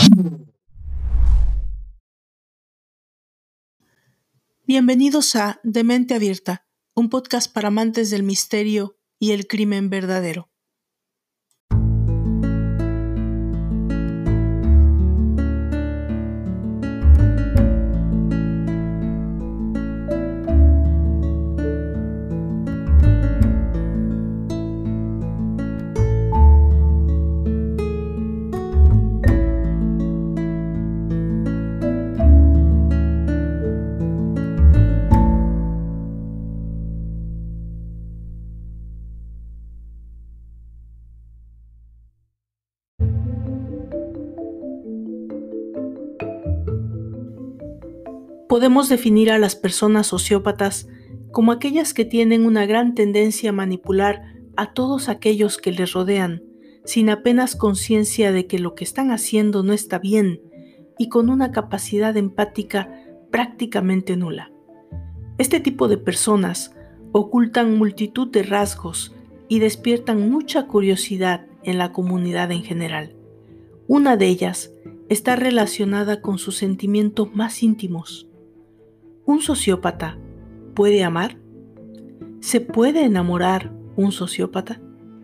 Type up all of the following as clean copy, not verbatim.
Bienvenidos a De Mente Abierta, un podcast para amantes del misterio y el crimen verdadero. Podemos definir a las personas sociópatas como aquellas que tienen una gran tendencia a manipular a todos aquellos que les rodean, sin apenas conciencia de que lo que están haciendo no está bien y con una capacidad empática prácticamente nula. Este tipo de personas ocultan multitud de rasgos y despiertan mucha curiosidad en la comunidad en general. Una de ellas está relacionada con sus sentimientos más íntimos. ¿Un sociópata puede amar? ¿Se puede enamorar un sociópata?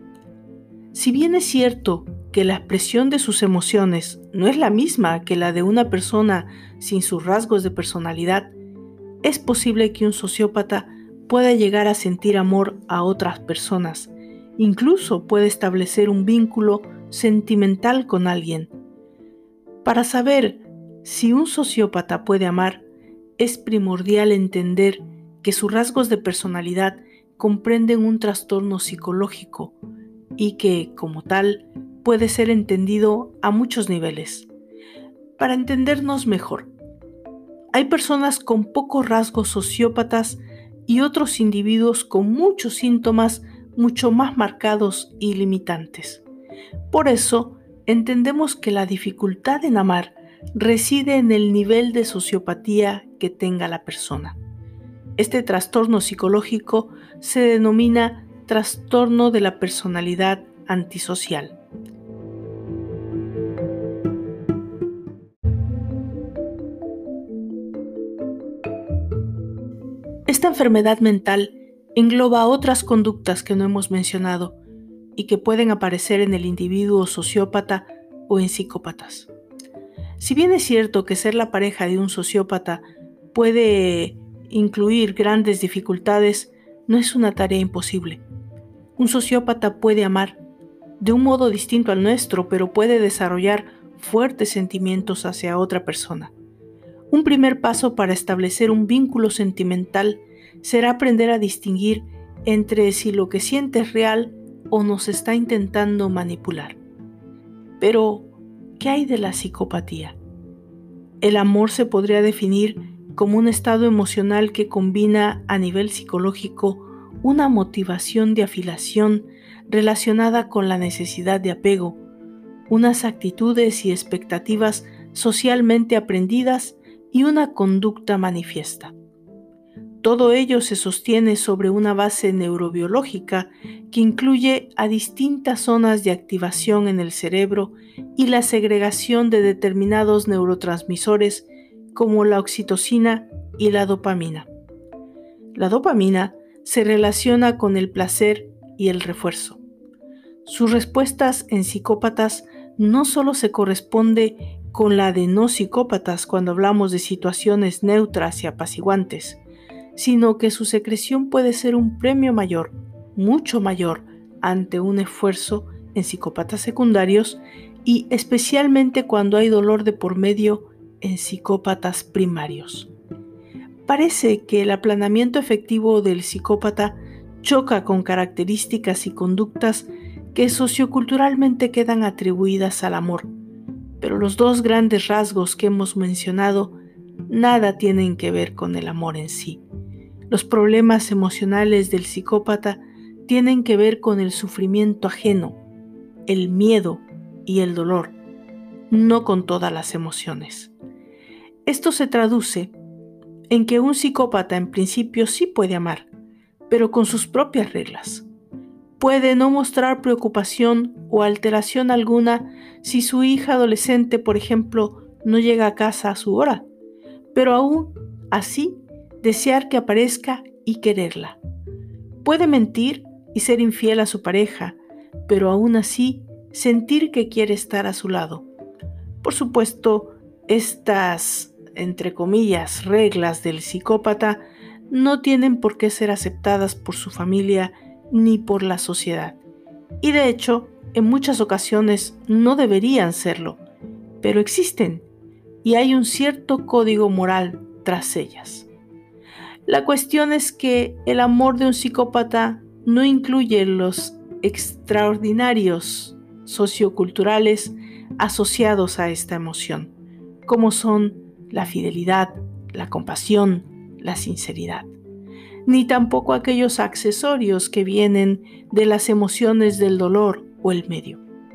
Si bien es cierto que la expresión de sus emociones no es la misma que la de una persona sin sus rasgos de personalidad, es posible que un sociópata pueda llegar a sentir amor a otras personas, incluso puede establecer un vínculo sentimental con alguien. Para saber si un sociópata puede amar, es primordial entender que sus rasgos de personalidad comprenden un trastorno psicológico y que, como tal, puede ser entendido a muchos niveles. Para entendernos mejor, hay personas con pocos rasgos sociópatas y otros individuos con muchos síntomas mucho más marcados y limitantes. Por eso, entendemos que la dificultad en amar reside en el nivel de sociopatía que tenga la persona. Este trastorno psicológico se denomina trastorno de la personalidad antisocial. Esta enfermedad mental engloba otras conductas que no hemos mencionado y que pueden aparecer en el individuo sociópata o en psicópatas. Si bien es cierto que ser la pareja de un sociópata puede incluir grandes dificultades, no es una tarea imposible. Un sociópata puede amar de un modo distinto al nuestro, pero puede desarrollar fuertes sentimientos hacia otra persona. Un primer paso para establecer un vínculo sentimental será aprender a distinguir entre si lo que siente es real o nos está intentando manipular. Pero, ¿qué hay de la psicopatía? El amor se podría definir como un estado emocional que combina a nivel psicológico una motivación de afiliación relacionada con la necesidad de apego, unas actitudes y expectativas socialmente aprendidas y una conducta manifiesta. Todo ello se sostiene sobre una base neurobiológica que incluye a distintas zonas de activación en el cerebro y la segregación de determinados neurotransmisores como la oxitocina y la dopamina. La dopamina se relaciona con el placer y el refuerzo. Sus respuestas en psicópatas no solo se corresponde con la de no psicópatas cuando hablamos de situaciones neutras y apaciguantes, sino que su secreción puede ser un premio mayor, mucho mayor, ante un esfuerzo en psicópatas secundarios y especialmente cuando hay dolor de por medio en psicópatas primarios. Parece que el aplanamiento efectivo del psicópata choca con características y conductas que socioculturalmente quedan atribuidas al amor, pero los dos grandes rasgos que hemos mencionado nada tienen que ver con el amor en sí. Los problemas emocionales del psicópata tienen que ver con el sufrimiento ajeno, el miedo y el dolor, no con todas las emociones. Esto se traduce en que un psicópata en principio sí puede amar, pero con sus propias reglas. Puede no mostrar preocupación o alteración alguna si su hija adolescente, por ejemplo, no llega a casa a su hora, pero aún así desear que aparezca y quererla. Puede mentir y ser infiel a su pareja, pero aún así sentir que quiere estar a su lado. Por supuesto, estas, entre comillas, reglas del psicópata no tienen por qué ser aceptadas por su familia ni por la sociedad. Y de hecho, en muchas ocasiones no deberían serlo, pero existen y hay un cierto código moral tras ellas. La cuestión es que el amor de un psicópata no incluye los extraordinarios socioculturales asociados a esta emoción, como son la fidelidad, la compasión, la sinceridad, ni tampoco aquellos accesorios que vienen de las emociones del dolor o el medio.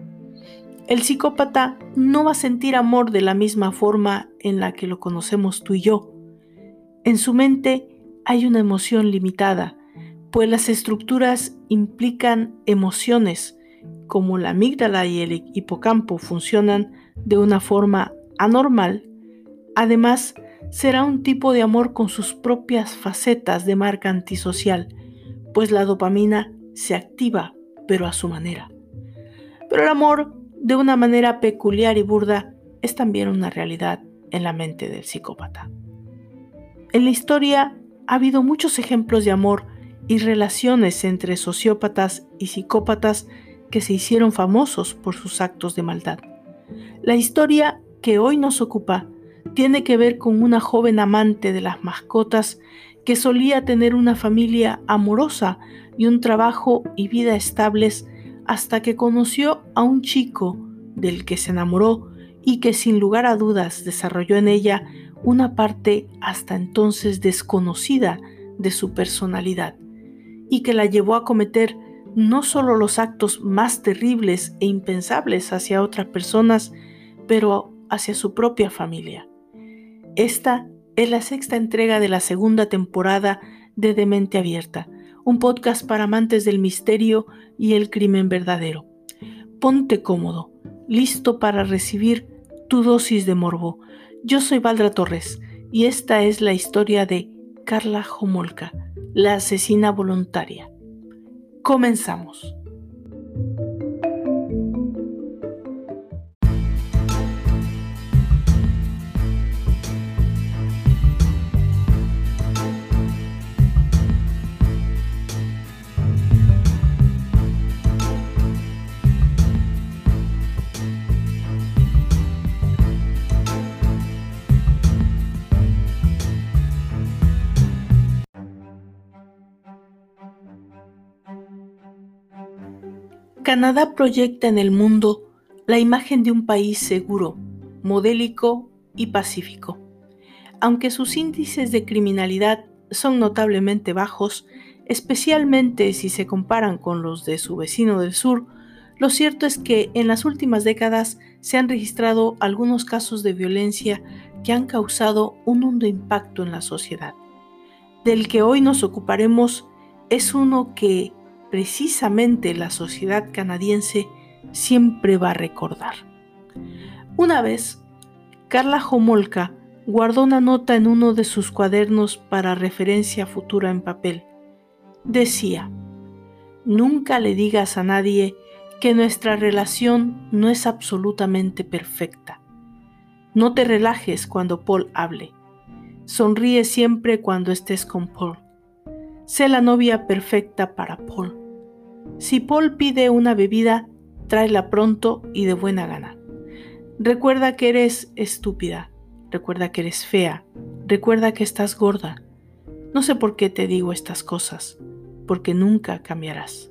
El psicópata no va a sentir amor de la misma forma en la que lo conocemos tú y yo. En su mente hay una emoción limitada, pues las estructuras implican emociones, como la amígdala y el hipocampo funcionan de una forma anormal. Además, será un tipo de amor con sus propias facetas de marca antisocial, pues la dopamina se activa, pero a su manera. Pero el amor, de una manera peculiar y burda, es también una realidad en la mente del psicópata. En la historia ha habido muchos ejemplos de amor y relaciones entre sociópatas y psicópatas que se hicieron famosos por sus actos de maldad. La historia que hoy nos ocupa tiene que ver con una joven amante de las mascotas que solía tener una familia amorosa y un trabajo y vida estables hasta que conoció a un chico del que se enamoró y que sin lugar a dudas desarrolló en ella una parte hasta entonces desconocida de su personalidad y que la llevó a cometer no solo los actos más terribles e impensables hacia otras personas, pero hacia su propia familia. Esta es la 6ª entrega de la 2ª temporada de Demente Abierta, un podcast para amantes del misterio y el crimen verdadero. Ponte cómodo, listo para recibir tu dosis de morbo. Yo soy Valdra Torres y esta es la historia de Karla Homolka, la asesina voluntaria. Comenzamos. Canadá proyecta en el mundo la imagen de un país seguro, modélico y pacífico. Aunque sus índices de criminalidad son notablemente bajos, especialmente si se comparan con los de su vecino del sur, lo cierto es que en las últimas décadas se han registrado algunos casos de violencia que han causado un hondo impacto en la sociedad. Del que hoy nos ocuparemos es uno que precisamente la sociedad canadiense siempre va a recordar. Una vez, Karla Homolka guardó una nota en uno de sus cuadernos para referencia futura en papel. Decía: «Nunca le digas a nadie que nuestra relación no es absolutamente perfecta. No te relajes cuando Paul hable. Sonríe siempre cuando estés con Paul. Sé la novia perfecta para Paul. Si Paul pide una bebida, tráela pronto y de buena gana. Recuerda que eres estúpida, recuerda que eres fea, recuerda que estás gorda. No sé por qué te digo estas cosas, porque nunca cambiarás».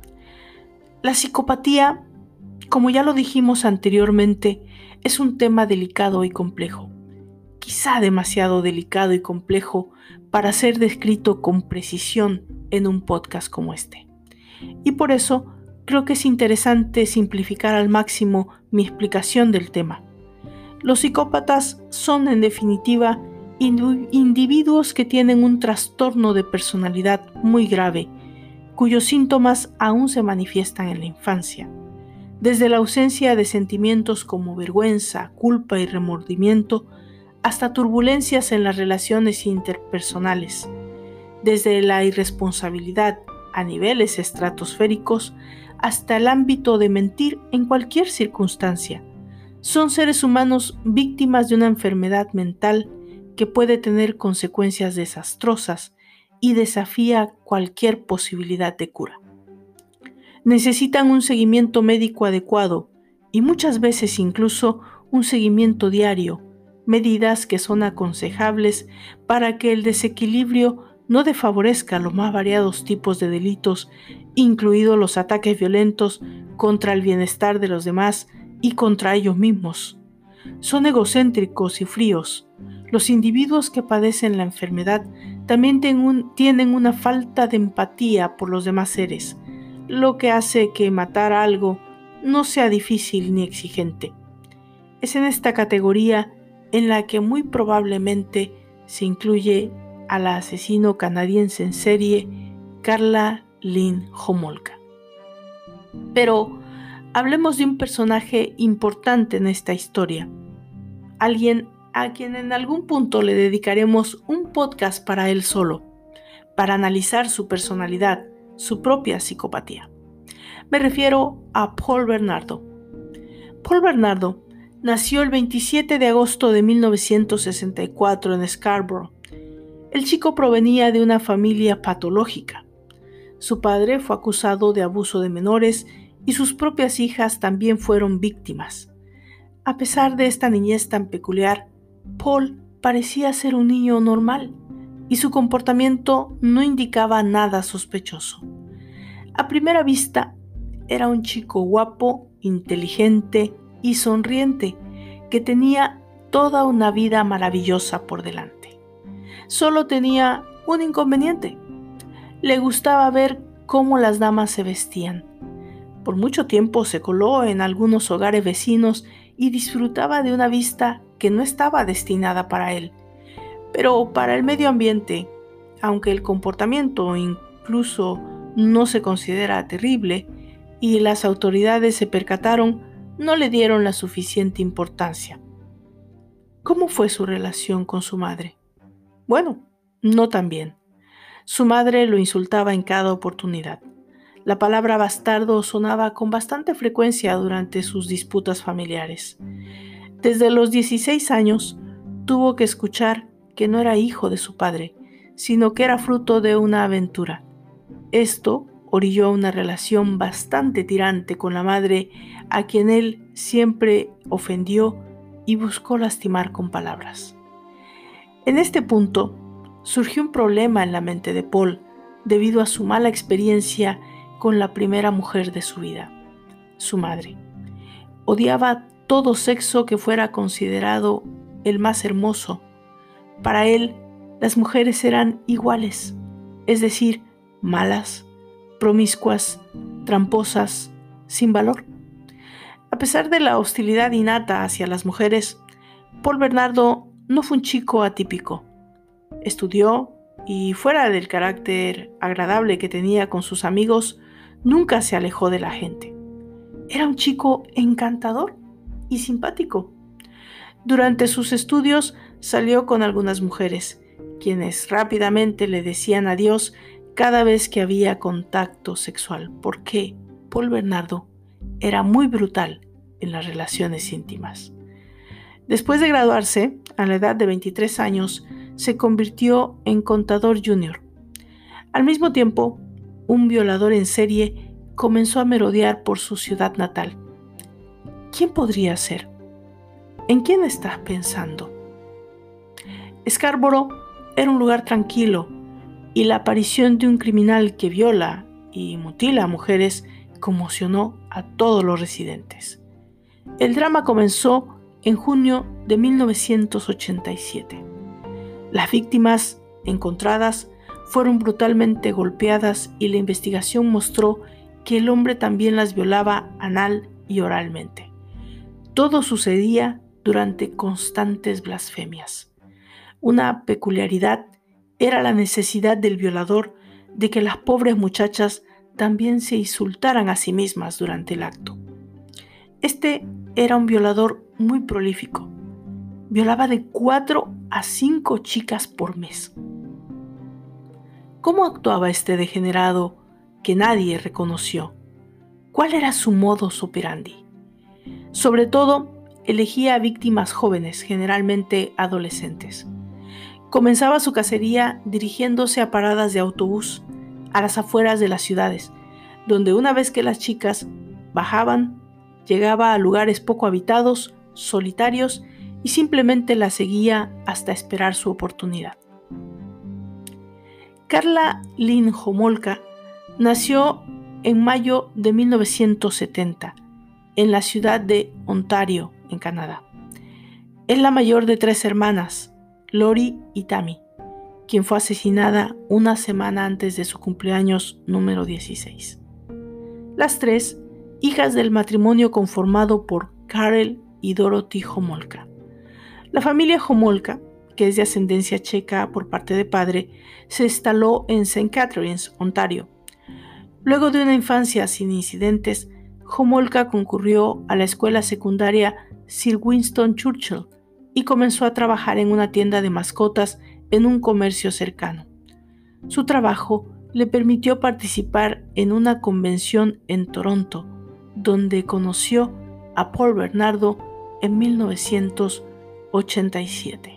La psicopatía, como ya lo dijimos anteriormente, es un tema delicado y complejo. Quizá demasiado delicado y complejo para ser descrito con precisión en un podcast como este. Y por eso creo que es interesante simplificar al máximo mi explicación del tema. Los psicópatas son, en definitiva, individuos que tienen un trastorno de personalidad muy grave, cuyos síntomas aún se manifiestan en la infancia, desde la ausencia de sentimientos como vergüenza, culpa y remordimiento, hasta turbulencias en las relaciones interpersonales, desde la irresponsabilidad a niveles estratosféricos hasta el ámbito de mentir en cualquier circunstancia. Son seres humanos víctimas de una enfermedad mental que puede tener consecuencias desastrosas y desafía cualquier posibilidad de cura. Necesitan un seguimiento médico adecuado y muchas veces incluso un seguimiento diario, medidas que son aconsejables para que el desequilibrio no desfavorezca los más variados tipos de delitos, incluidos los ataques violentos contra el bienestar de los demás y contra ellos mismos. Son egocéntricos y fríos. Los individuos que padecen la enfermedad también tienen una falta de empatía por los demás seres, lo que hace que matar algo no sea difícil ni exigente. Es en esta categoría en la que muy probablemente se incluye a la asesino canadiense en serie Karla Lynn Homolka. Pero hablemos de un personaje importante en esta historia, alguien a quien en algún punto le dedicaremos un podcast para él solo, para analizar su personalidad, su propia psicopatía. Me refiero a Paul Bernardo. Paul Bernardo nació el 27 de agosto de 1964 en Scarborough. El chico provenía de una familia patológica. Su padre fue acusado de abuso de menores y sus propias hijas también fueron víctimas. A pesar de esta niñez tan peculiar, Paul parecía ser un niño normal y su comportamiento no indicaba nada sospechoso. A primera vista, era un chico guapo, inteligente y sonriente que tenía toda una vida maravillosa por delante. Solo tenía un inconveniente. Le gustaba ver cómo las damas se vestían. Por mucho tiempo se coló en algunos hogares vecinos y disfrutaba de una vista que no estaba destinada para él. Pero para el medio ambiente, aunque el comportamiento incluso no se considera terrible y las autoridades se percataron, no le dieron la suficiente importancia. ¿Cómo fue su relación con su madre? Bueno, no tan bien. Su madre lo insultaba en cada oportunidad. La palabra bastardo sonaba con bastante frecuencia durante sus disputas familiares. Desde los 16 años, tuvo que escuchar que no era hijo de su padre, sino que era fruto de una aventura. Esto orilló a una relación bastante tirante con la madre, a quien él siempre ofendió y buscó lastimar con palabras. En este punto, surgió un problema en la mente de Paul debido a su mala experiencia con la primera mujer de su vida, su madre. Odiaba todo sexo que fuera considerado el más hermoso. Para él, las mujeres eran iguales, es decir, malas, promiscuas, tramposas, sin valor. A pesar de la hostilidad innata hacia las mujeres, Paul Bernardo no fue un chico atípico. Estudió y, fuera del carácter agradable que tenía con sus amigos, nunca se alejó de la gente. Era un chico encantador y simpático. Durante sus estudios salió con algunas mujeres, quienes rápidamente le decían adiós cada vez que había contacto sexual, porque Paul Bernardo era muy brutal en las relaciones íntimas. Después de graduarse, a la edad de 23 años, se convirtió en contador junior. Al mismo tiempo, un violador en serie comenzó a merodear por su ciudad natal. ¿Quién podría ser? ¿En quién estás pensando? Scarborough era un lugar tranquilo y la aparición de un criminal que viola y mutila a mujeres conmocionó a todos los residentes. El drama comenzó en junio de 1987. Las víctimas encontradas fueron brutalmente golpeadas y la investigación mostró que el hombre también las violaba anal y oralmente. Todo sucedía durante constantes blasfemias. Una peculiaridad era la necesidad del violador de que las pobres muchachas también se insultaran a sí mismas durante el acto. Este era un violador muy prolífico. Violaba de 4 a 5 chicas por mes. ¿Cómo actuaba este degenerado que nadie reconoció? ¿Cuál era su modus operandi? Sobre todo, elegía a víctimas jóvenes, generalmente adolescentes. Comenzaba su cacería dirigiéndose a paradas de autobús a las afueras de las ciudades, donde una vez que las chicas bajaban, llegaba a lugares poco habitados, solitarios, y simplemente las seguía hasta esperar su oportunidad. Karla Lynn Homolka nació en mayo de 1970 en la ciudad de Ontario, en Canadá. Es la mayor de 3 hermanas, Lori y Tammy, quien fue asesinada una semana antes de su cumpleaños número 16. Las 3, hijas del matrimonio conformado por Karel y Dorothy Homolka. La familia Homolka, que es de ascendencia checa por parte de padre, se instaló en St. Catharines, Ontario. Luego de una infancia sin incidentes, Homolka concurrió a la escuela secundaria Sir Winston Churchill y comenzó a trabajar en una tienda de mascotas en un comercio cercano. Su trabajo le permitió participar en una convención en Toronto, donde conoció a Paul Bernardo en 1987.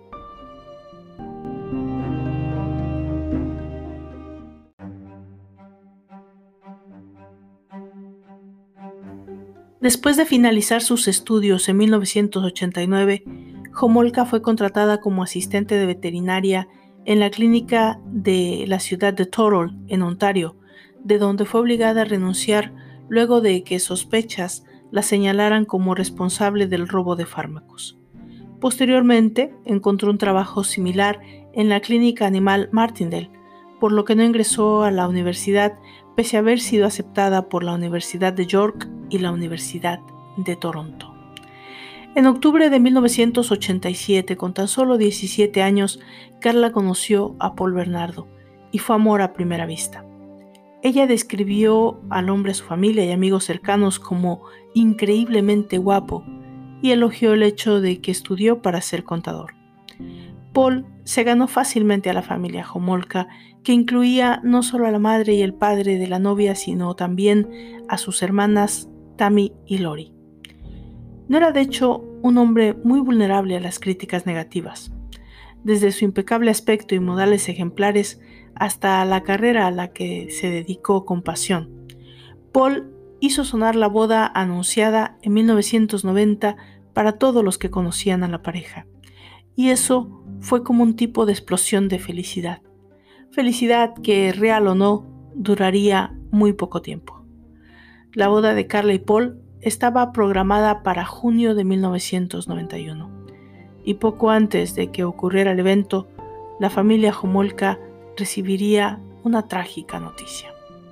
Después de finalizar sus estudios en 1989, Homolka fue contratada como asistente de veterinaria en la clínica de la ciudad de Thorold, en Ontario, de donde fue obligada a renunciar luego de que sospechas la señalaran como responsable del robo de fármacos. Posteriormente, encontró un trabajo similar en la clínica animal Martindale, por lo que no ingresó a la universidad pese a haber sido aceptada por la Universidad de York y la Universidad de Toronto. En octubre de 1987, con tan solo 17 años, Karla conoció a Paul Bernardo y fue amor a primera vista. Ella describió al hombre a su familia y amigos cercanos como increíblemente guapo y elogió el hecho de que estudió para ser contador. Paul se ganó fácilmente a la familia Homolka, que incluía no solo a la madre y el padre de la novia, sino también a sus hermanas Tammy y Lori. No era de hecho un hombre muy vulnerable a las críticas negativas. Desde su impecable aspecto y modales ejemplares hasta la carrera a la que se dedicó con pasión, Paul hizo sonar la boda anunciada en 1990 para todos los que conocían a la pareja. Y eso fue como un tipo de explosión de felicidad. Felicidad que, real o no, duraría muy poco tiempo. La boda de Karla y Paul estaba programada para junio de 1991. Y poco antes de que ocurriera el evento, la familia Homolka recibiría una trágica noticia.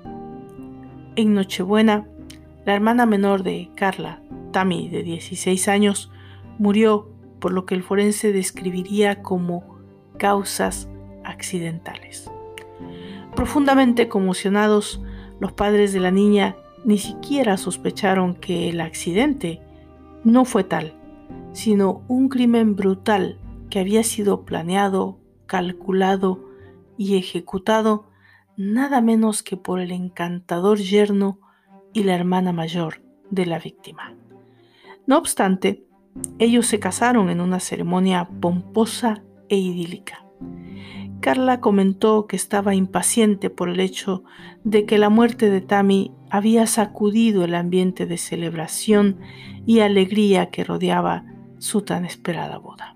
En Nochebuena, la hermana menor de Karla, Tammy, de 16 años, murió por lo que el forense describiría como causas accidentales. Profundamente conmocionados, los padres de la niña ni siquiera sospecharon que el accidente no fue tal, sino un crimen brutal que había sido planeado, calculado y ejecutado nada menos que por el encantador yerno y la hermana mayor de la víctima. No obstante, ellos se casaron en una ceremonia pomposa e idílica. Karla comentó que estaba impaciente por el hecho de que la muerte de Tammy había sacudido el ambiente de celebración y alegría que rodeaba su tan esperada boda.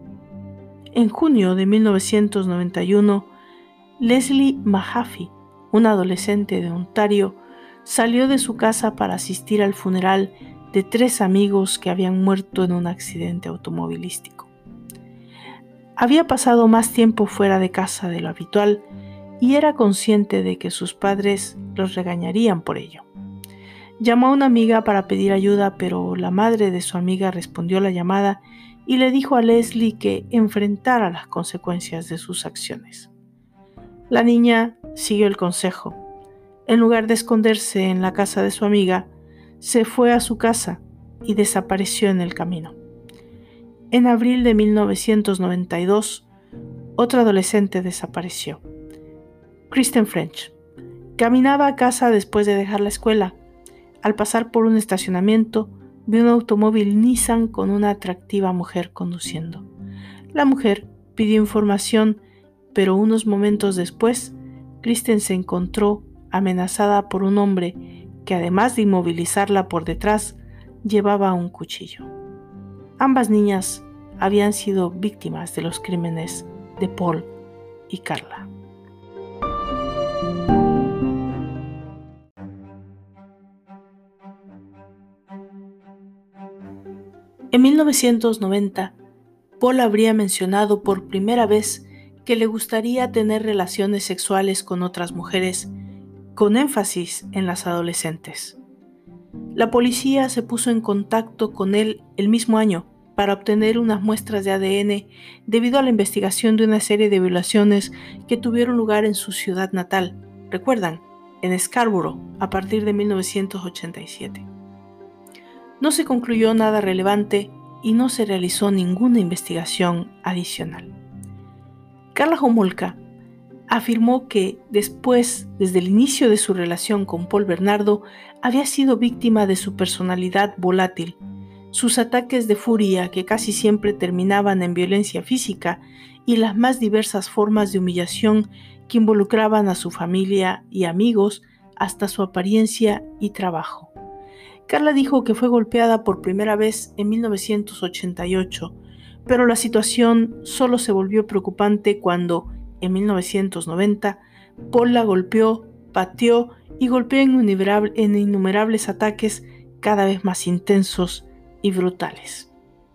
En junio de 1991, Leslie Mahaffey, una adolescente de Ontario, salió de su casa para asistir al funeral de 3 amigos que habían muerto en un accidente automovilístico. Había pasado más tiempo fuera de casa de lo habitual y era consciente de que sus padres los regañarían por ello. Llamó a una amiga para pedir ayuda, pero la madre de su amiga respondió la llamada y le dijo a Leslie que enfrentara las consecuencias de sus acciones. La niña siguió el consejo, En lugar de esconderse en la casa de su amiga, se fue a su casa y desapareció en el camino. En abril de 1992, otra adolescente desapareció. Kristen French. Caminaba a casa después de dejar la escuela. Al pasar por un estacionamiento, vio un automóvil Nissan con una atractiva mujer conduciendo. La mujer pidió información, pero unos momentos después, Kristen se encontró amenazada por un hombre que, además de inmovilizarla por detrás, llevaba un cuchillo. Ambas niñas habían sido víctimas de los crímenes de Paul y Carla. En 1990, Paul habría mencionado por primera vez que le gustaría tener relaciones sexuales con otras mujeres, con énfasis en las adolescentes. La policía se puso en contacto con él el mismo año para obtener unas muestras de ADN debido a la investigación de una serie de violaciones que tuvieron lugar en su ciudad natal, recuerdan, en Scarborough, a partir de 1987. No se concluyó nada relevante y no se realizó ninguna investigación adicional. Karla Homolka afirmó que después, desde el inicio de su relación con Paul Bernardo, había sido víctima de su personalidad volátil, sus ataques de furia que casi siempre terminaban en violencia física y las más diversas formas de humillación que involucraban a su familia y amigos hasta su apariencia y trabajo. Karla dijo que fue golpeada por primera vez en 1988, pero la situación solo se volvió preocupante cuando, en 1990, Paul la golpeó, pateó y golpeó en innumerables ataques cada vez más intensos y brutales.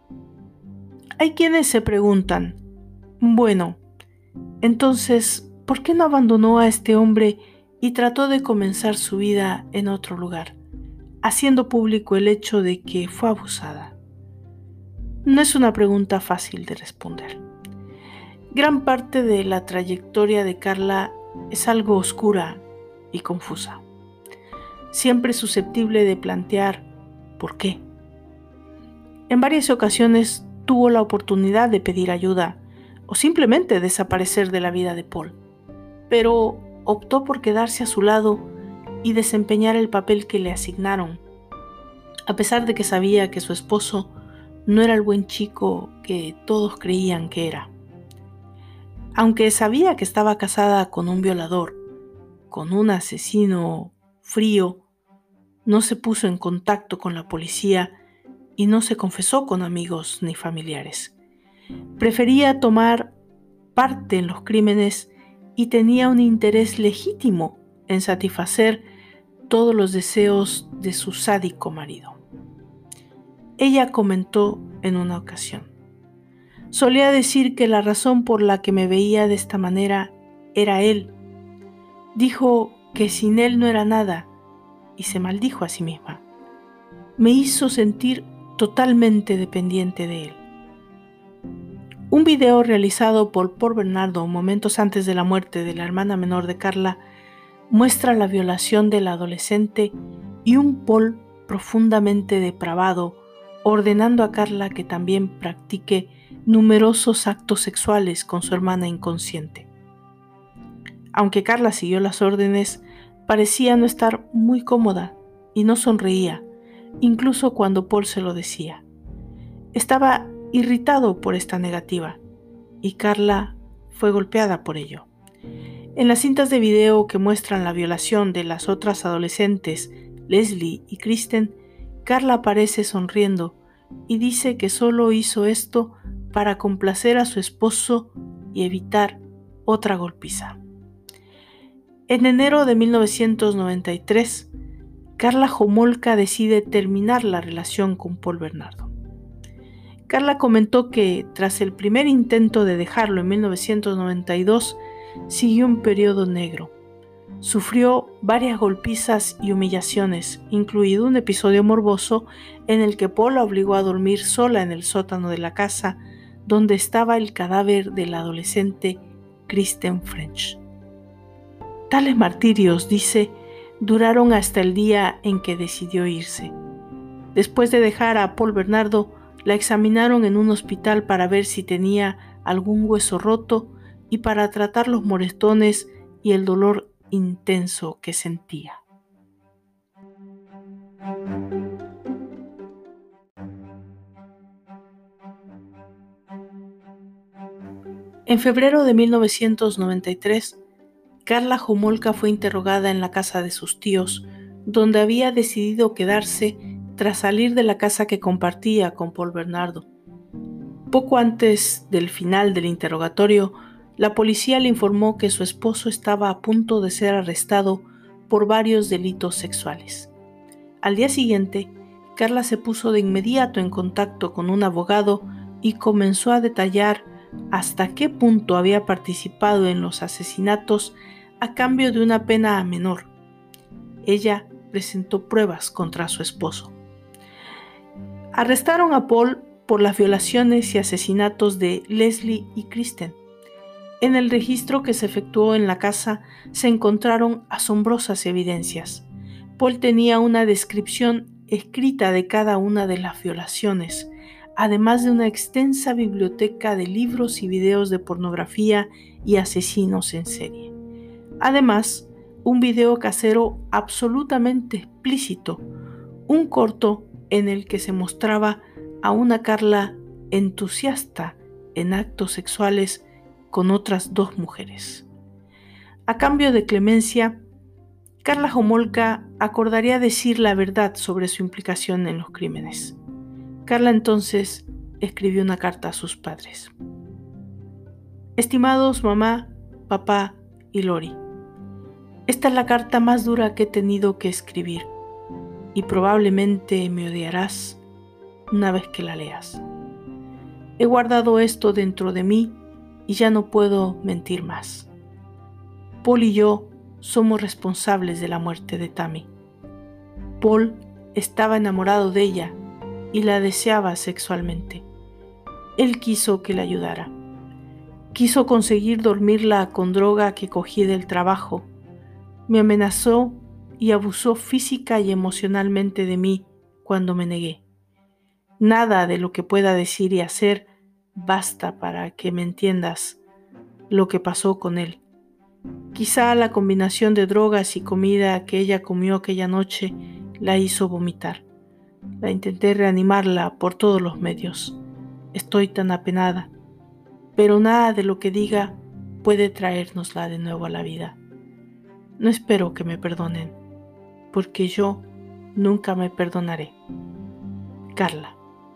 Hay quienes se preguntan, bueno, entonces, ¿por qué no abandonó a este hombre y trató de comenzar su vida en otro lugar, haciendo público el hecho de que fue abusada? No es una pregunta fácil de responder. Gran parte de la trayectoria de Karla es algo oscura y confusa, siempre susceptible de plantear ¿por qué? En varias ocasiones tuvo la oportunidad de pedir ayuda o simplemente desaparecer de la vida de Paul, pero optó por quedarse a su lado y desempeñar el papel que le asignaron, a pesar de que sabía que su esposo no era el buen chico que todos creían que era. Aunque sabía que estaba casada con un violador, con un asesino frío, no se puso en contacto con la policía y no se confesó con amigos ni familiares. Prefería tomar parte en los crímenes y tenía un interés legítimo en satisfacer todos los deseos de su sádico marido. Ella comentó en una ocasión: solía decir que la razón por la que me veía de esta manera era él. Dijo que sin él no era nada y se maldijo a sí misma. Me hizo sentir totalmente dependiente de él. Un video realizado por Paul Bernardo momentos antes de la muerte de la hermana menor de Karla muestra la violación de la adolescente y un Paul profundamente depravado ordenando a Karla que también practique numerosos actos sexuales con su hermana inconsciente. Aunque Karla siguió las órdenes, parecía no estar muy cómoda y no sonreía, incluso cuando Paul se lo decía. Estaba irritado por esta negativa y Karla fue golpeada por ello. En las cintas de video que muestran la violación de las otras adolescentes, Leslie y Kristen, Karla aparece sonriendo y dice que solo hizo esto para complacer a su esposo y evitar otra golpiza. En enero de 1993, Karla Homolka decide terminar la relación con Paul Bernardo. Karla comentó que tras el primer intento de dejarlo en 1992, siguió un periodo negro. Sufrió varias golpizas y humillaciones, incluido un episodio morboso en el que Paul la obligó a dormir sola en el sótano de la casa donde estaba el cadáver de la adolescente Kristen French. Tales martirios, dice, Duraron hasta el día en que decidió irse. Después de dejar a Paul Bernardo, la examinaron en un hospital para ver si tenía algún hueso roto y para tratar los moretones y el dolor intenso que sentía. En febrero de 1993, Karla Homolka fue interrogada en la casa de sus tíos, donde había decidido quedarse tras salir de la casa que compartía con Paul Bernardo. Poco antes del final del interrogatorio, la policía le informó que su esposo estaba a punto de ser arrestado por varios delitos sexuales. Al día siguiente, Karla se puso de inmediato en contacto con un abogado y comenzó a detallar hasta qué punto había participado en los asesinatos a cambio de una pena menor. Ella presentó pruebas contra su esposo. Arrestaron a Paul por las violaciones y asesinatos de Leslie y Kristen. En el registro que se efectuó en la casa se encontraron asombrosas evidencias. Paul tenía una descripción escrita de cada una de las violaciones, además de una extensa biblioteca de libros y videos de pornografía y asesinos en serie. Además, un video casero absolutamente explícito, un corto en el que se mostraba a una Karla entusiasta en actos sexuales con otras 2 mujeres. A cambio de clemencia, Karla Homolka acordaría decir la verdad sobre su implicación en los crímenes. Karla entonces escribió una carta a sus padres. Estimados mamá, papá y Lori, esta es la carta más dura que he tenido que escribir y probablemente me odiarás una vez que la leas. He guardado esto dentro de mí y ya no puedo mentir más. Paul y yo somos responsables de la muerte de Tammy. Paul estaba enamorado de ella y la deseaba sexualmente. Él quiso que le ayudara. Quiso conseguir dormirla con droga que cogí del trabajo. Me amenazó y abusó física y emocionalmente de mí cuando me negué. Nada de lo que pueda decir y hacer basta para que me entiendas lo que pasó con él. Quizá la combinación de drogas y comida que ella comió aquella noche la hizo vomitar. La intenté reanimarla por todos los medios. Estoy tan apenada, pero nada de lo que diga puede traérnosla de nuevo a la vida. No espero que me perdonen, porque yo nunca me perdonaré. Karla.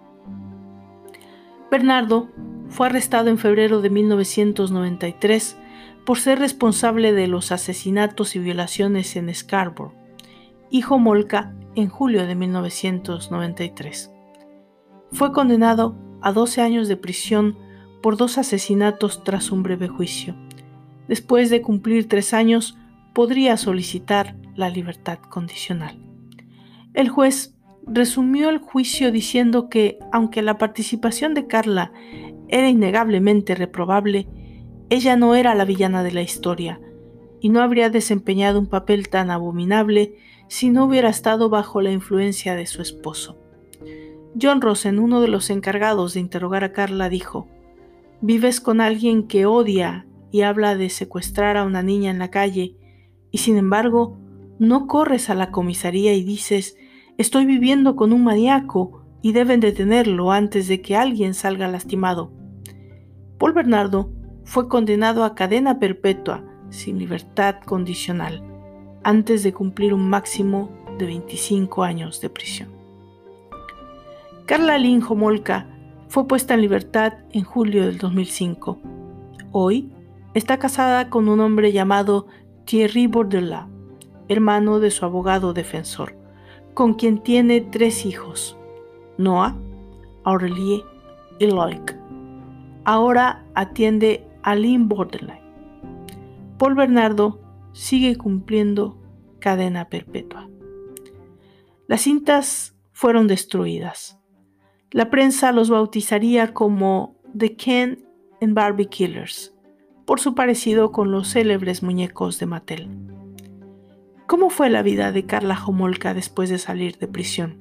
Bernardo fue arrestado en febrero de 1993 por ser responsable de los asesinatos y violaciones en Scarborough, y Homolka en julio de 1993. Fue condenado a 12 años de prisión por 2 asesinatos tras un breve juicio. Después de cumplir 3 años, podría solicitar la libertad condicional. El juez resumió el juicio diciendo que, aunque la participación de Karla era innegablemente reprobable, ella no era la villana de la historia y no habría desempeñado un papel tan abominable si no hubiera estado bajo la influencia de su esposo. John Rosen, uno de los encargados de interrogar a Karla, dijo: «Vives con alguien que odia y habla de secuestrar a una niña en la calle, y sin embargo, no corres a la comisaría y dices: estoy viviendo con un maníaco y deben detenerlo antes de que alguien salga lastimado». Paul Bernardo fue condenado a cadena perpetua sin libertad condicional antes de cumplir un máximo de 25 años de prisión. Karla Lynn Homolka fue puesta en libertad en julio del 2005. Hoy está casada con un hombre llamado Thierry Bourdellat, hermano de su abogado defensor, con quien tiene 3 hijos, Noah, Aurélie y Loic. Ahora atiende a Lynn Bourdellat. Paul Bernardo sigue cumpliendo cadena perpetua. Las cintas fueron destruidas. La prensa los bautizaría como The Ken and Barbie Killers, por su parecido con los célebres muñecos de Mattel. ¿Cómo fue la vida de Karla Homolka después de salir de prisión?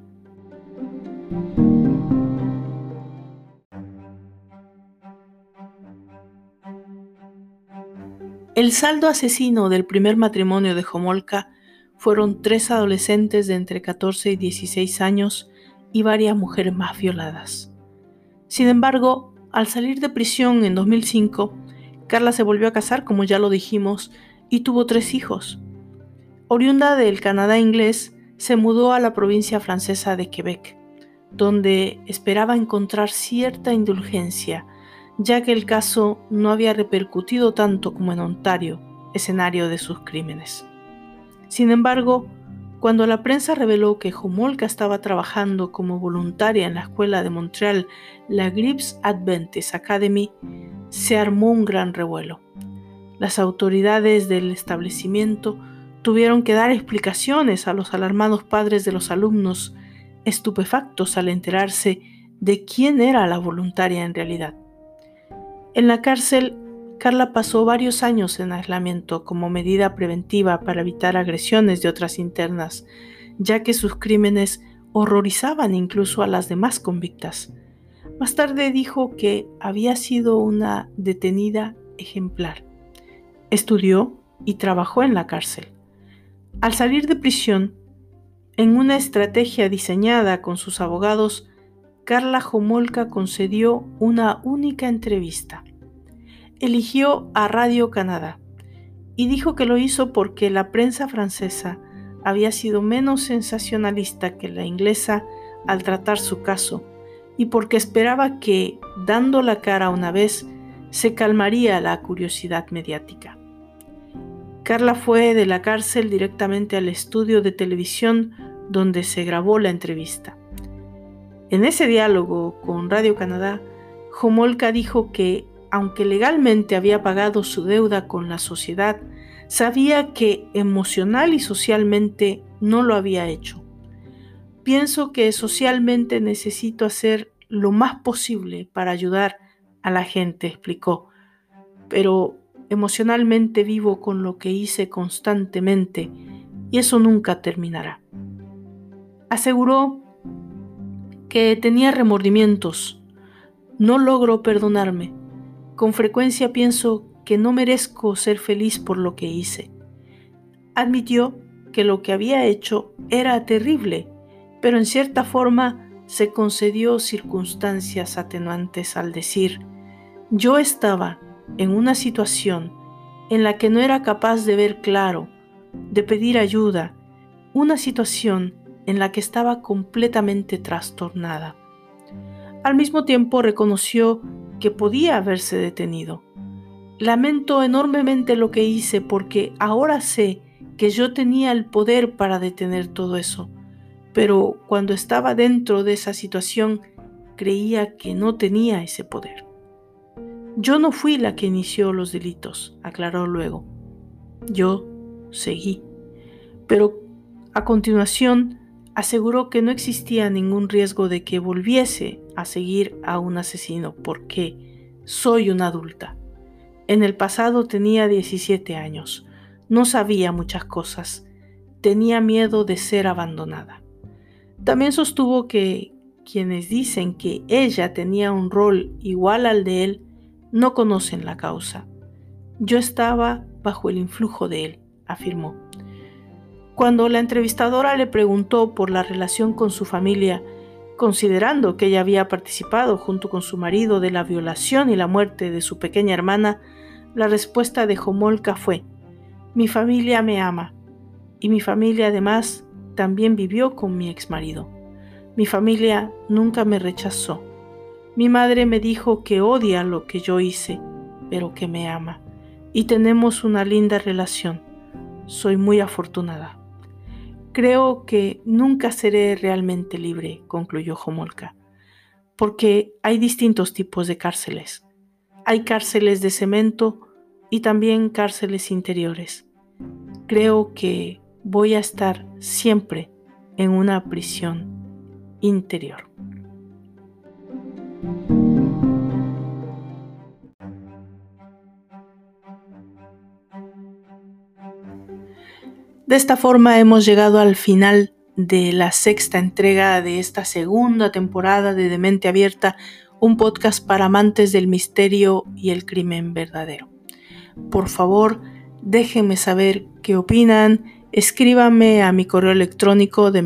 El saldo asesino del primer matrimonio de Homolka fueron 3 adolescentes de entre 14 y 16 años y varias mujeres más violadas. Sin embargo, al salir de prisión en 2005, Karla se volvió a casar, como ya lo dijimos, y tuvo 3 hijos. Oriunda del Canadá inglés, se mudó a la provincia francesa de Quebec, donde esperaba encontrar cierta indulgencia, ya que el caso no había repercutido tanto como en Ontario, escenario de sus crímenes. Sin embargo, cuando la prensa reveló que Homolka estaba trabajando como voluntaria en la escuela de Montreal, la Grips Adventist Academy, se armó un gran revuelo. Las autoridades del establecimiento tuvieron que dar explicaciones a los alarmados padres de los alumnos, estupefactos al enterarse de quién era la voluntaria en realidad. En la cárcel, Karla pasó varios años en aislamiento como medida preventiva para evitar agresiones de otras internas, ya que sus crímenes horrorizaban incluso a las demás convictas. Más tarde dijo que había sido una detenida ejemplar. Estudió y trabajó en la cárcel. Al salir de prisión, en una estrategia diseñada con sus abogados, Karla Homolka concedió una única entrevista. Eligió a Radio-Canada y dijo que lo hizo porque la prensa francesa había sido menos sensacionalista que la inglesa al tratar su caso y porque esperaba que, dando la cara una vez, se calmaría la curiosidad mediática. Karla fue de la cárcel directamente al estudio de televisión donde se grabó la entrevista. En ese diálogo con Radio-Canada, Homolka dijo que, aunque legalmente había pagado su deuda con la sociedad, sabía que emocional y socialmente no lo había hecho. Pienso que socialmente necesito hacer lo más posible para ayudar a la gente, explicó, pero emocionalmente vivo con lo que hice constantemente y eso nunca terminará. Aseguró que tenía remordimientos. No logro perdonarme. Con frecuencia pienso que no merezco ser feliz por lo que hice. Admitió que lo que había hecho era terrible, pero en cierta forma se concedió circunstancias atenuantes al decir: yo estaba en una situación en la que no era capaz de ver claro, de pedir ayuda, una situación en la que estaba completamente trastornada. Al mismo tiempo reconoció que podía haberse detenido. Lamento enormemente lo que hice porque ahora sé que yo tenía el poder para detener todo eso, pero cuando estaba dentro de esa situación creía que no tenía ese poder. Yo no fui la que inició los delitos, aclaró luego. Yo seguí. Pero a continuación aseguró que no existía ningún riesgo de que volviese a seguir a un asesino porque soy una adulta. En el pasado tenía 17 años. No sabía muchas cosas. Tenía miedo de ser abandonada. También sostuvo que quienes dicen que ella tenía un rol igual al de él no conocen la causa. Yo estaba bajo el influjo de él, afirmó. Cuando la entrevistadora le preguntó por la relación con su familia, considerando que ella había participado junto con su marido de la violación y la muerte de su pequeña hermana, la respuesta de Homolka fue: mi familia me ama, y mi familia además también vivió con mi exmarido. Mi familia nunca me rechazó. Mi madre me dijo que odia lo que yo hice, pero que me ama, y tenemos una linda relación. Soy muy afortunada. Creo que nunca seré realmente libre, concluyó Homolka, porque hay distintos tipos de cárceles. Hay cárceles de cemento y también cárceles interiores. Creo que voy a estar siempre en una prisión interior. De esta forma hemos llegado al final de la 6ª entrega de esta 2ª temporada de Mente Abierta, un podcast para amantes del misterio y el crimen verdadero. Por favor, déjenme saber qué opinan, escríbanme a mi correo electrónico de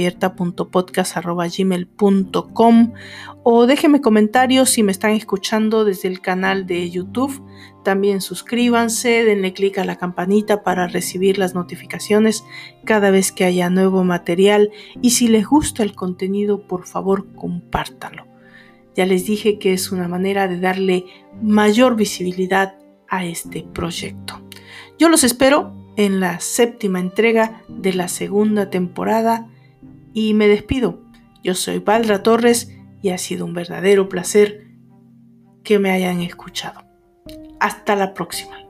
menteabierta.podcast@gmail.com o déjenme comentarios si me están escuchando desde el canal de YouTube. También suscríbanse, denle clic a la campanita para recibir las notificaciones cada vez que haya nuevo material y si les gusta el contenido, por favor, compártanlo. Ya les dije que es una manera de darle mayor visibilidad a este proyecto. Yo los espero en la 7ª entrega de la 2ª temporada y me despido. Yo soy Valdra Torres y ha sido un verdadero placer que me hayan escuchado. Hasta la próxima.